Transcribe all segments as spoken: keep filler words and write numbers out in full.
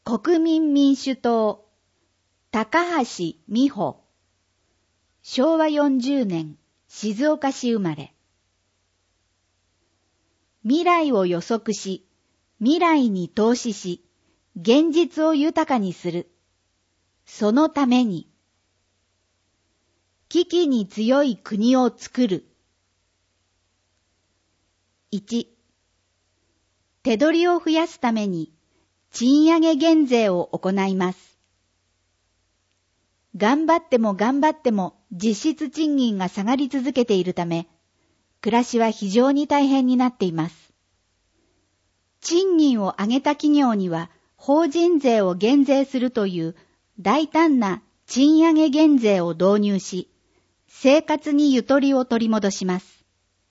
国民民主党、高橋美穂、しょうわよんじゅうねん、静岡市生まれ。未来を予測し、未来に投資し、現実を豊かにする。そのために、危機に強い国を作る。いち、手取りを増やすために賃上げ減税を行います。頑張っても頑張っても実質賃金が下がり続けているため、暮らしは非常に大変になっています。賃金を上げた企業には法人税を減税するという大胆な賃上げ減税を導入し、生活にゆとりを取り戻します。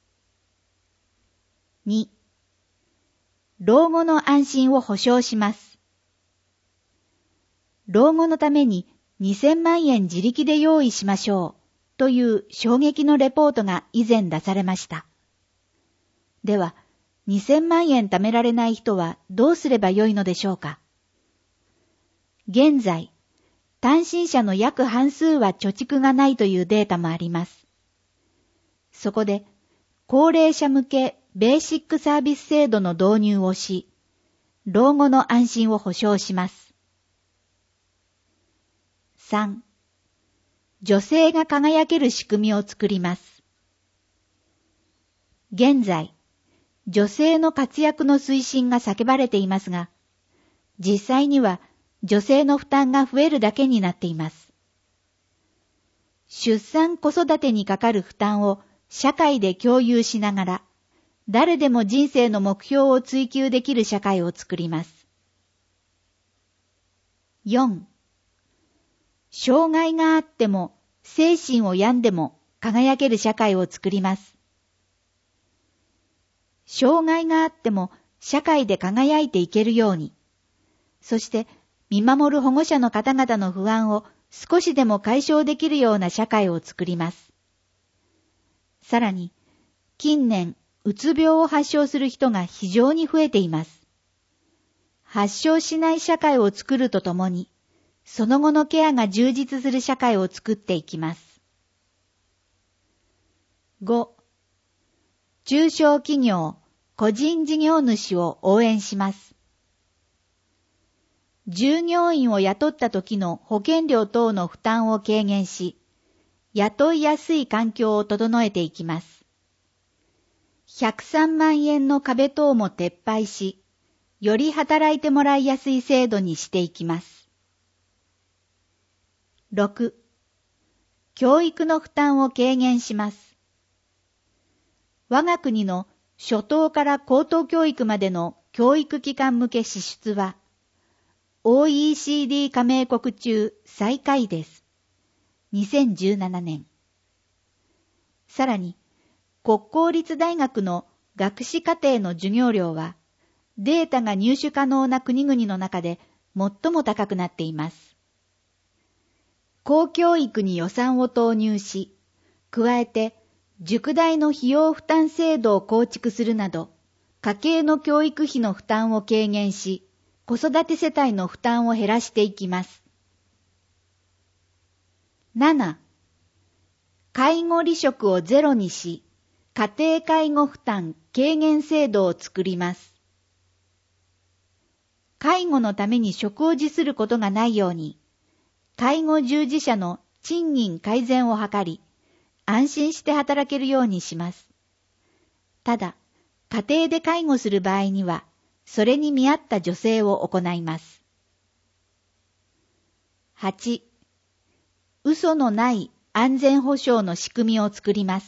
に、老後の安心を保障します。老後のためににせんまんえん自力で用意しましょうという衝撃のレポートが以前出されました。では、にせんまんえん貯められない人はどうすればよいのでしょうか。現在、単身者の約半数は貯蓄がないというデータもあります。そこで、高齢者向けベーシックサービス制度の導入をし、老後の安心を保障します。さん、女性が輝ける仕組みを作ります。現在、女性の活躍の推進が叫ばれていますが、実際には女性の負担が増えるだけになっています。出産子育てにかかる負担を社会で共有しながら、誰でも人生の目標を追求できる社会を作ります。よん、障害があっても精神を病んでも輝ける社会を作ります。障害があっても社会で輝いていけるように、そして見守る保護者の方々の不安を少しでも解消できるような社会を作ります。さらに、近年、うつ病を発症する人が非常に増えています。発症しない社会を作るとともに、その後のケアが充実する社会を作っていきます。ご、中小企業、個人事業主を応援します。従業員を雇った時の保険料等の負担を軽減し、雇いやすい環境を整えていきます。ひゃくさんまんえんの壁等も撤廃し、より働いてもらいやすい制度にしていきます。ろく、教育の負担を軽減します。我が国の初等から高等教育までの教育機関向け支出は、オーイーシーディー 加盟国中最下位です。にせんじゅうななねん。さらに、国公立大学の学士課程の授業料は、データが入手可能な国々の中で最も高くなっています。公教育に予算を投入し、加えて塾代の費用負担制度を構築するなど、家計の教育費の負担を軽減し、子育て世帯の負担を減らしていきます。なな、介護離職をゼロにし、家庭介護負担軽減制度を作ります。介護のために職を辞することがないように、介護従事者の賃金改善を図り、安心して働けるようにします。ただ、家庭で介護する場合には、それに見合った助成を行います。はち、嘘のない安全保障の仕組みを作ります。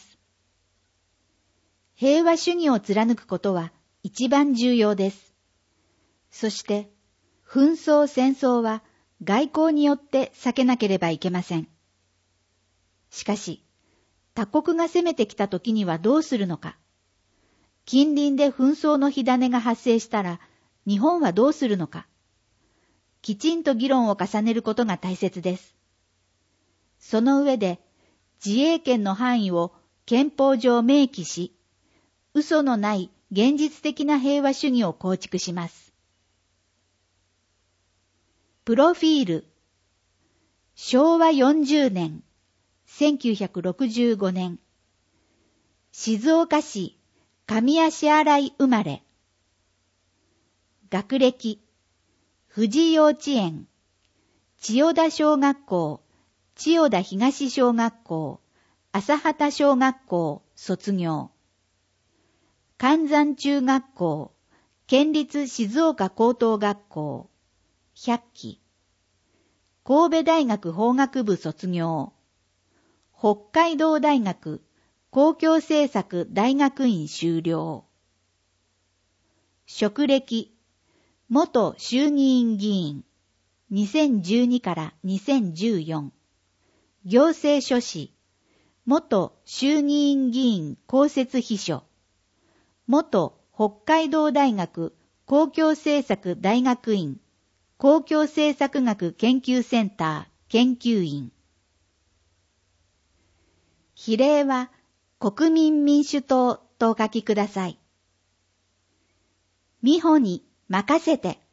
平和主義を貫くことは一番重要です。そして、紛争戦争は外交によって避けなければいけません。しかし、他国が攻めてきた時にはどうするのか。近隣で紛争の火種が発生したら、日本はどうするのか。きちんと議論を重ねることが大切です。その上で、自衛権の範囲を憲法上明記し、嘘のない現実的な平和主義を構築します。 プロフィール。しょうわよんじゅうねん、せんきゅうひゃくろくじゅうごねん。静岡市上足洗生まれ。学歴、富士幼稚園、千代田小学校、千代田東小学校、朝畑小学校卒業。関山中学校、県立静岡高等学校、百期。神戸大学法学部卒業。北海道大学公共政策大学院修了。職歴、元衆議院議員、にせんじゅうにからにせんじゅうよん。行政書士、元衆議院議員公設秘書。元北海道大学公共政策大学院公共政策学研究センター研究員。比例は国民民主党とお書きください。美穂に任せて。